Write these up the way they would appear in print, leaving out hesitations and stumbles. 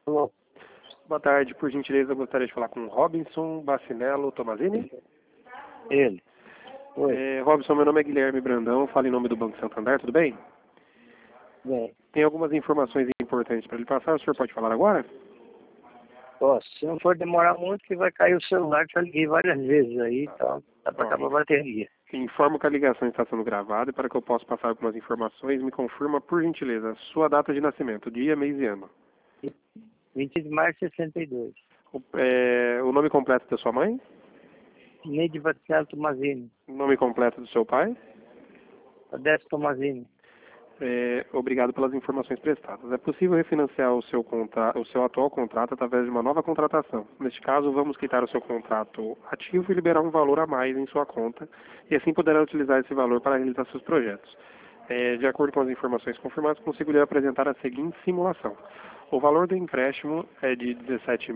Alô? Boa tarde, por gentileza, eu gostaria de falar com o Robinson Bacinello Tomazini. Ele. Oi. Robinson, meu nome é Guilherme Brandão, falo em nome do Banco Santander, tudo bem? Bem, Tem algumas informações importantes para lhe passar, o senhor pode falar agora? posso. Se não for demorar muito, que vai cair o celular, que eu liguei várias vezes aí e tal. Dá pra acabar a bateria. Informo que a ligação está sendo gravada e para que eu possa passar algumas informações, me confirma, por gentileza, sua data de nascimento, dia, mês e ano. 20 de março de 62. O nome completo da sua mãe? Neide Bacinello Tomazini. O nome completo do seu pai? Odete Tomazini. Obrigado pelas informações prestadas. É possível refinanciar o seu atual contrato através de uma nova contratação. Neste caso, vamos quitar o seu contrato ativo e liberar um valor a mais em sua conta, e assim poderá utilizar esse valor para realizar seus projetos. De acordo com as informações confirmadas, consigo lhe apresentar a seguinte simulação. O valor do empréstimo é de R$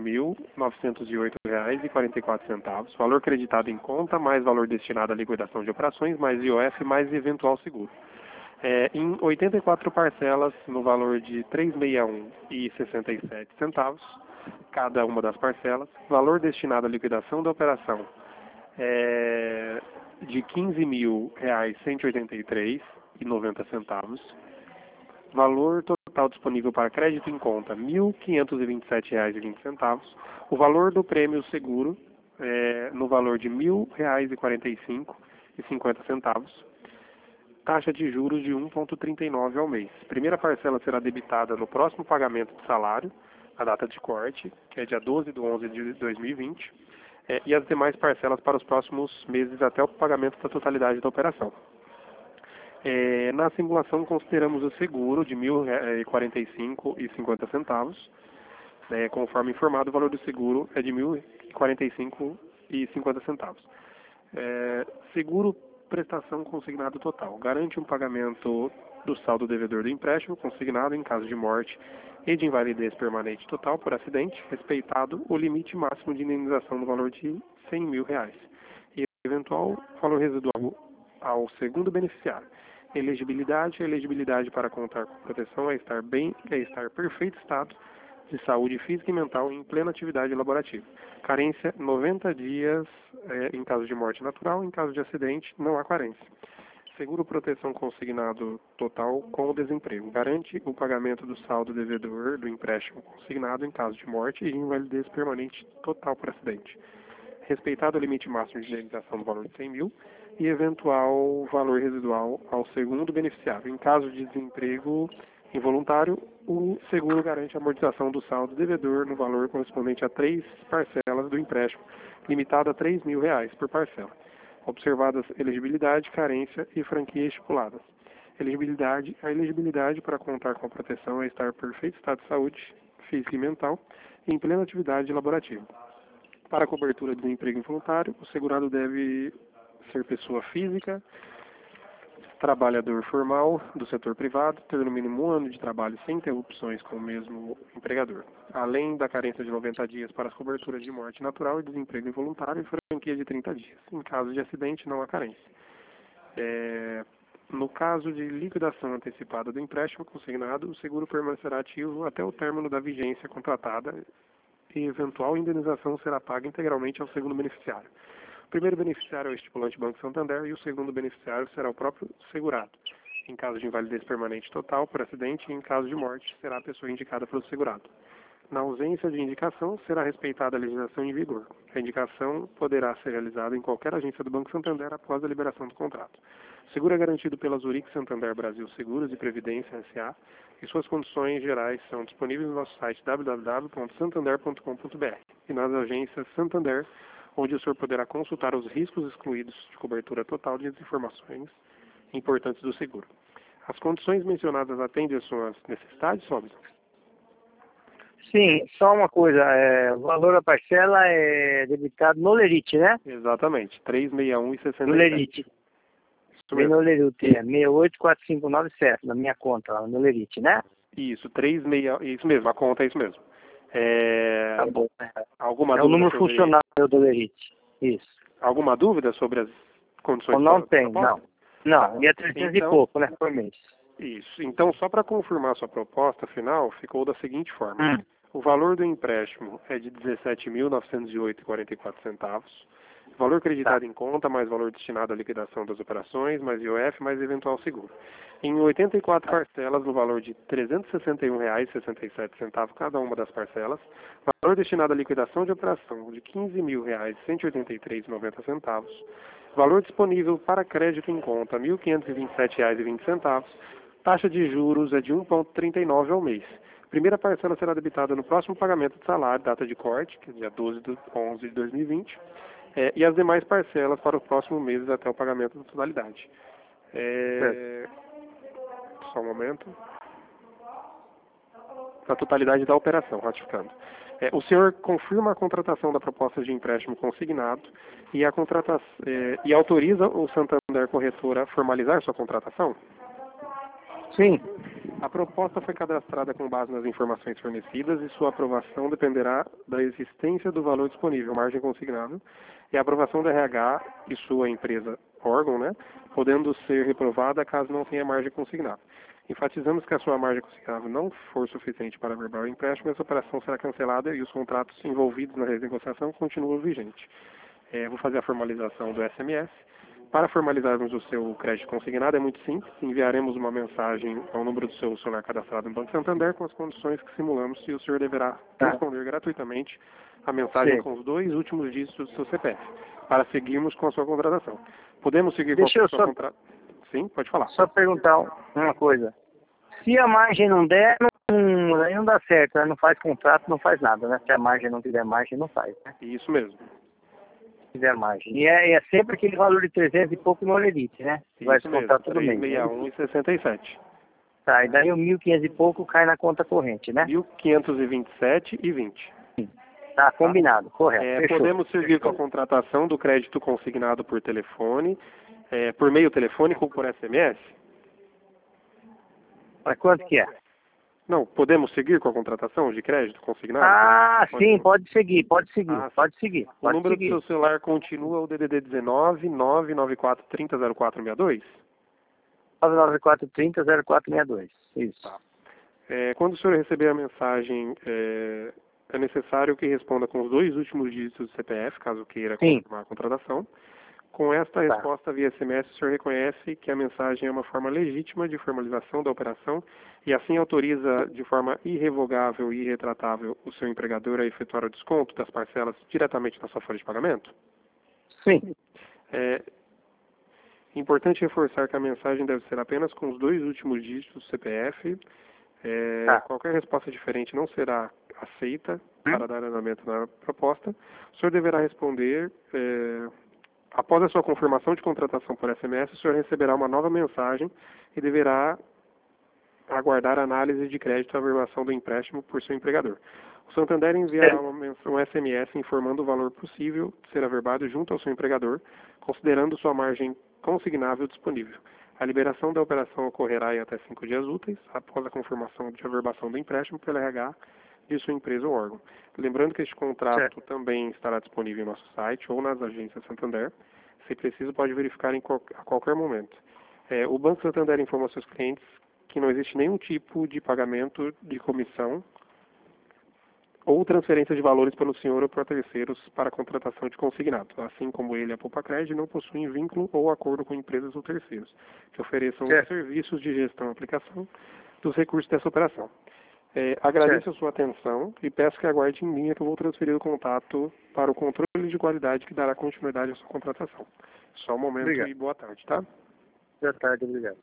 17.908,44, valor creditado em conta, mais valor destinado à liquidação de operações, mais IOF, mais eventual seguro. Em 84 parcelas, no valor de R$ 361,67, cada uma das parcelas. Valor destinado à liquidação da operação de R$ 15.183,90. Valor total disponível para crédito em conta, R$ 1.527,20. O valor do prêmio seguro no valor de R$ 1.045,50. Taxa de juros de 1,39 ao mês. Primeira parcela será debitada no próximo pagamento de salário, a data de corte, que é dia 12/11 de 2020, e as demais parcelas para os próximos meses até o pagamento da totalidade da operação. Na simulação, consideramos o seguro de R$ 1.045,50. Conforme informado, o valor do seguro é de R$ 1.045,50. Seguro prestação consignado total. Garante um pagamento do saldo devedor do empréstimo consignado em caso de morte e de invalidez permanente total por acidente, respeitado o limite máximo de indenização no valor de R$ 100.000 e eventual valor residual ao segundo beneficiário. Elegibilidade. A elegibilidade para contar com proteção é estar em perfeito estado de saúde física e mental em plena atividade laborativa. Carência, 90 dias em caso de morte natural, em caso de acidente, não há carência. Seguro proteção consignado total com o desemprego. Garante o pagamento do saldo devedor do empréstimo consignado em caso de morte e invalidez permanente total por acidente. Respeitado o limite máximo de indenização do valor de 100 mil e eventual valor residual ao segundo beneficiário. Em caso de desemprego involuntário, o seguro garante a amortização do saldo devedor no valor correspondente a 3 parcelas do empréstimo, limitado a R$ 3.000 por parcela. Observadas elegibilidade, carência e franquia estipuladas. Elegibilidade. A elegibilidade para contar com a proteção é estar em perfeito estado de saúde física e mental e em plena atividade laborativa. Para a cobertura de desemprego involuntário, o segurado deve ser pessoa física, trabalhador formal do setor privado, ter no mínimo 1 ano de trabalho sem interrupções com o mesmo empregador, além da carência de 90 dias para as coberturas de morte natural e desemprego involuntário e franquia de 30 dias. Em caso de acidente, não há carência. No caso de liquidação antecipada do empréstimo consignado, o seguro permanecerá ativo até o término da vigência contratada e eventual indenização será paga integralmente ao segundo beneficiário. O primeiro beneficiário é o estipulante Banco Santander e o segundo beneficiário será o próprio segurado. Em caso de invalidez permanente total por acidente e em caso de morte, será a pessoa indicada pelo segurado. Na ausência de indicação, será respeitada a legislação em vigor. A indicação poderá ser realizada em qualquer agência do Banco Santander após a liberação do contrato. O seguro é garantido pela Zurich Santander Brasil Seguros e Previdência S.A. e suas condições gerais são disponíveis no nosso site www.santander.com.br e nas agências Santander, onde o senhor poderá consultar os riscos excluídos de cobertura total e as informações importantes do seguro. As condições mencionadas atendem às suas necessidades, Robson? Sim, só uma coisa. O valor da parcela é debitado no Lerite, né? Exatamente, 361,67. No Lerite. Isso Bem mesmo. no Lerite, é 684597, na minha conta, lá no Lerite, né? Isso, 36, isso mesmo, a conta é isso mesmo. Tá bom. Alguma É o dúvida número sobre... funcionário do Lerite. Isso. Alguma dúvida sobre as condições? Ou não da tem, proposta? não. Tá. E é 300 Então, e pouco, né, por mês. Isso. Então, só para confirmar sua proposta final, ficou da seguinte forma. O valor do empréstimo é de R$ 17.908,44. Valor acreditado em conta, mais valor destinado à liquidação das operações, mais IOF, mais eventual seguro. Em 84 parcelas, no valor de R$ 361,67 cada uma das parcelas. Valor destinado à liquidação de operação de R$ 15.183,90. Valor disponível para crédito em conta, R$ 1.527,20. Taxa de juros é de 1,39 ao mês. Primeira parcela será debitada no próximo pagamento de salário, data de corte, que é dia 12/11/2020. E as demais parcelas para os próximos meses até o pagamento da totalidade. Só um momento. A totalidade da operação, ratificando. O senhor confirma a contratação da proposta de empréstimo consignado e autoriza o Santander Corretora a formalizar sua contratação? Sim. A proposta foi cadastrada com base nas informações fornecidas e sua aprovação dependerá da existência do valor disponível, margem consignável, e a aprovação do RH e sua empresa órgão, podendo ser reprovada caso não tenha margem consignável. Enfatizamos que a sua margem consignável não for suficiente para averbar o empréstimo, essa operação será cancelada e os contratos envolvidos na renegociação continuam vigentes. Vou fazer a formalização do SMS. Para formalizarmos o seu crédito consignado é muito simples. Enviaremos uma mensagem ao número do seu celular cadastrado no Banco Santander com as condições que simulamos e o senhor deverá responder gratuitamente a mensagem com os 2 últimos dígitos do seu CPF para seguirmos com a sua contratação. Podemos seguir com a sua contratação? Sim, pode falar. Só perguntar uma coisa. Se a margem não der, aí não dá certo, né? Não faz contrato, não faz nada, né? Se a margem não tiver margem, não faz, né? Isso mesmo. Se tiver margem. E é sempre aquele valor de 300 e pouco no Olerite, né? Vai descontar tudo bem. 361,67. Tá, e daí o 1.500 e pouco cai na conta corrente, né? 1.527,20. Tá, combinado, correto. Podemos seguir com a contratação do crédito consignado por telefone, por meio telefônico ou por SMS? Mas quanto que é? Não, podemos seguir com a contratação de crédito consignado? Sim, pode seguir. O número do seu celular continua o DDD 19 994 30 0462? 994 30 0462, isso. Tá. Quando o senhor receber a mensagem, é necessário que responda com os 2 últimos dígitos do CPF, caso queira confirmar a contratação. Com esta resposta via SMS, o senhor reconhece que a mensagem é uma forma legítima de formalização da operação e assim autoriza de forma irrevogável e irretratável o seu empregador a efetuar o desconto das parcelas diretamente na sua folha de pagamento? Sim. Importante reforçar que a mensagem deve ser apenas com os 2 últimos dígitos do CPF. Qualquer resposta diferente não será aceita para dar andamento na proposta. O senhor deverá responder... Após a sua confirmação de contratação por SMS, o senhor receberá uma nova mensagem e deverá aguardar a análise de crédito e averbação do empréstimo por seu empregador. O Santander enviará um SMS informando o valor possível de ser averbado junto ao seu empregador, considerando sua margem consignável disponível. A liberação da operação ocorrerá em até 5 dias úteis, após a confirmação de averbação do empréstimo pelo RH de sua empresa ou órgão. Lembrando que este contrato também estará disponível em nosso site ou nas agências Santander. Se preciso, pode verificar a qualquer momento. O Banco Santander informa aos seus clientes que não existe nenhum tipo de pagamento de comissão ou transferência de valores pelo senhor ou para terceiros para a contratação de consignado, assim como ele e a Poupa-Cred não possuem vínculo ou acordo com empresas ou terceiros que ofereçam serviços de gestão e aplicação dos recursos dessa operação. Agradeço a sua atenção e peço que aguarde em linha que eu vou transferir o contato para o controle de qualidade que dará continuidade à sua contratação. Só um momento e boa tarde, tá? Boa tarde, obrigado.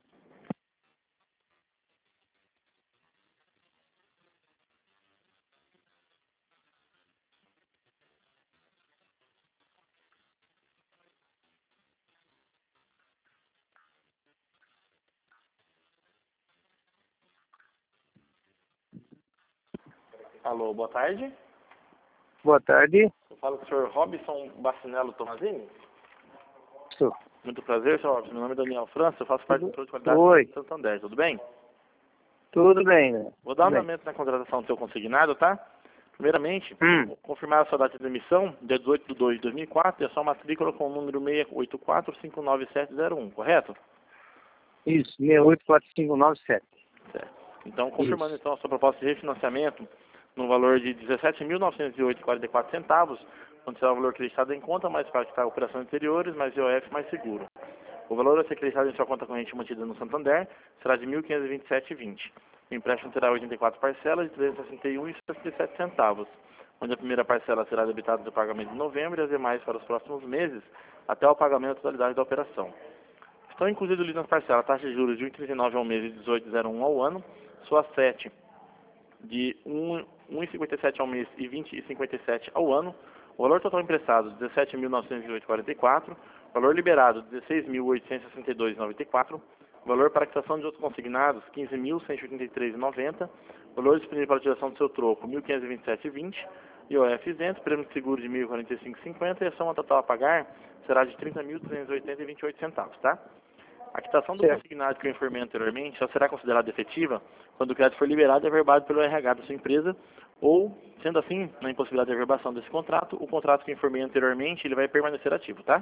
Alô, boa tarde. Boa tarde. Eu falo com o senhor Robson Bacinello Tomazini. Sou. Muito prazer, senhor Robson. Meu nome é Daniel França, eu faço parte do controle de qualidade do Santander, tudo bem? Tudo bem, né? Vou dar um andamento na contratação do seu consignado, tá? Primeiramente, confirmar a sua data de emissão, dia 18/2/2004, e a sua matrícula com o número 684-59701, correto? Isso, 684-597. Certo. Então, confirmando então a sua proposta de refinanciamento no valor de R$ 17.908,44, quando será o valor acreditado em conta, mais para operações anteriores, mais IOF, mais seguro. O valor a ser acreditado em sua conta corrente mantida no Santander será de R$ 1.527,20. O empréstimo terá 84 parcelas de R$ 361,67, onde a primeira parcela será debitada do pagamento de novembro e as demais para os próximos meses, até o pagamento da totalidade da operação. Estão incluídos ali nas parcelas taxa de juros de 1,39 ao mês e 18,01 ao ano, sua 7 de 1,57 ao mês e 20,57 ao ano, o valor total emprestado R$ 17.908,44, valor liberado R$ 16.862,94, valor para quitação de outros consignados R$ 15.183,90, valor disponível para utilização do seu troco R$ 1.527,20, IOF isento, prêmio de seguro de R$ 1.045,50 e a soma total a pagar será de R$ 30.380,28, tá? A quitação do consignado que eu informei anteriormente só será considerada efetiva quando o crédito for liberado e averbado pelo RH da sua empresa, ou, sendo assim, na impossibilidade de averbação desse contrato, o contrato que eu informei anteriormente ele vai permanecer ativo, tá?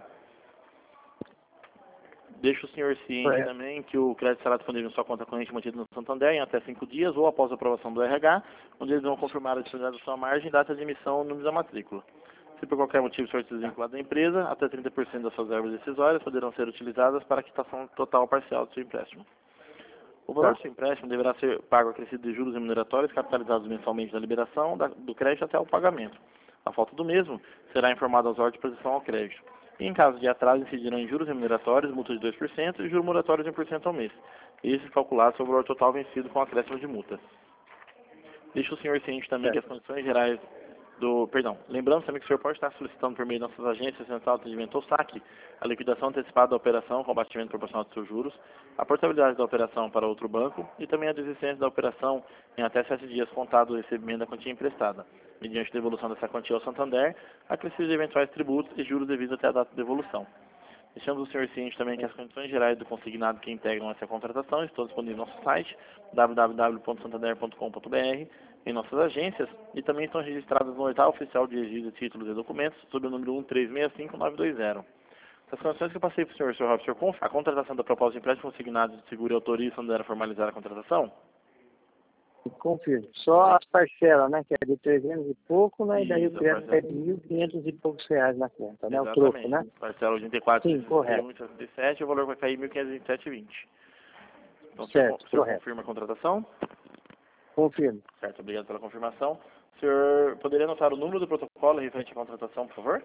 Deixa o senhor ciente também que o crédito será disponível em sua conta corrente mantida no Santander em até 5 dias ou após a aprovação do RH, onde eles vão confirmar a disponibilidade da sua margem, data de emissão e número da matrícula. Se por qualquer motivo o senhor se desvincular da empresa, até 30% das suas verbas decisórias poderão ser utilizadas para a quitação total ou parcial do seu empréstimo. O valor do seu empréstimo deverá ser pago acrescido de juros remuneratórios capitalizados mensalmente da liberação do crédito até o pagamento. A falta do mesmo será informado aos órgãos de proteção ao crédito. E em caso de atraso, incidirão em juros remuneratórios, multa de 2% e juros moratórios de 1% ao mês. Esses calculados sobre o valor total vencido com acréscimo de multa. Deixa o senhor ciente também que as condições gerais lembrando também que o senhor pode estar solicitando por meio de nossas agências Central de Atendimento ou SAC a liquidação antecipada da operação com abatimento proporcional dos seus juros, a portabilidade da operação para outro banco e também a desistência da operação em até 7 dias contado do recebimento da quantia emprestada, mediante devolução dessa quantia ao Santander, acrescidos de eventuais tributos e juros devidos até a data de devolução. Deixamos o senhor ciente também que as condições gerais do consignado que integram essa contratação estão disponíveis no nosso site www.santander.com.br, em nossas agências e também estão registradas no Portal Oficial de Registro de Títulos e Documentos sob o número 1365920. As condições que eu passei para o senhor, Sr. Robson, a contratação da proposta de empréstimo consignado de seguro e autoriza o Santander a formalizar a contratação? Confirmo. Só as parcelas, né? Que é de 300 e pouco, né? E daí o crédito é de 1.500 e poucos reais na conta, né? Exatamente. O troco, né? Parcela 84, sim, correto. 1,67, o valor vai cair 1.527,20. Então, certo, o senhor confirma a contratação? Confirmo. Certo, obrigado pela confirmação. O senhor poderia anotar o número do protocolo referente à contratação, por favor?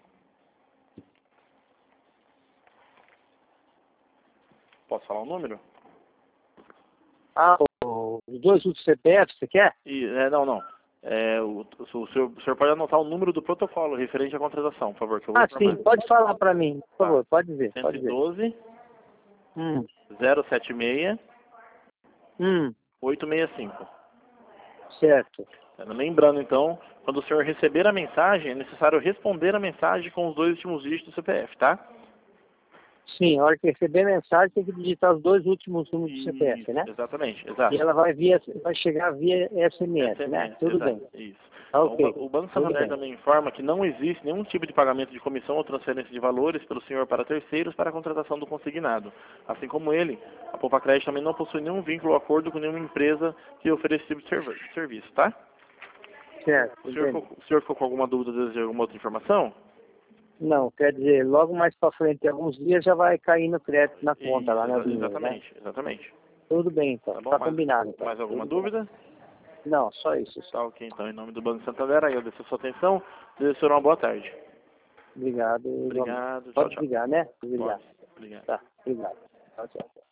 Posso falar o número? Os dois últimos CPF, você quer? Não. O senhor pode anotar o número do protocolo referente à contratação, por favor. Que eu vou sim, pode falar para mim, por favor, pode dizer. 112 076 865. Certo. Lembrando, então, quando o senhor receber a mensagem, é necessário responder a mensagem com os 2 últimos dígitos do CPF, tá? Sim, a hora que receber a mensagem tem que digitar os 2 últimos números do CPF, né? Exatamente, exato. E ela vai chegar via SMS, né? Tudo bem. Isso. Okay. O Banco Santander também informa que não existe nenhum tipo de pagamento de comissão ou transferência de valores pelo senhor para terceiros para a contratação do consignado. Assim como ele, a Poupa Crédito também não possui nenhum vínculo ou acordo com nenhuma empresa que ofereça esse tipo de serviço, tá? Certo. O senhor ficou com alguma dúvida, deseja alguma outra informação? Não, quer dizer, logo mais para frente, alguns dias já vai cair no crédito na conta lá na linha, Exatamente, né? exatamente. Tudo bem, então. Tá combinado. Então. Mais alguma dúvida? Não, só isso. Tá ok, então. Em nome do Banco Santander, agradeço a sua atenção. Desejo uma boa tarde. Obrigado. Obrigado. Pode Tchau. ligar, né? Obrigado. Obrigado. Tá, obrigado. Tchau.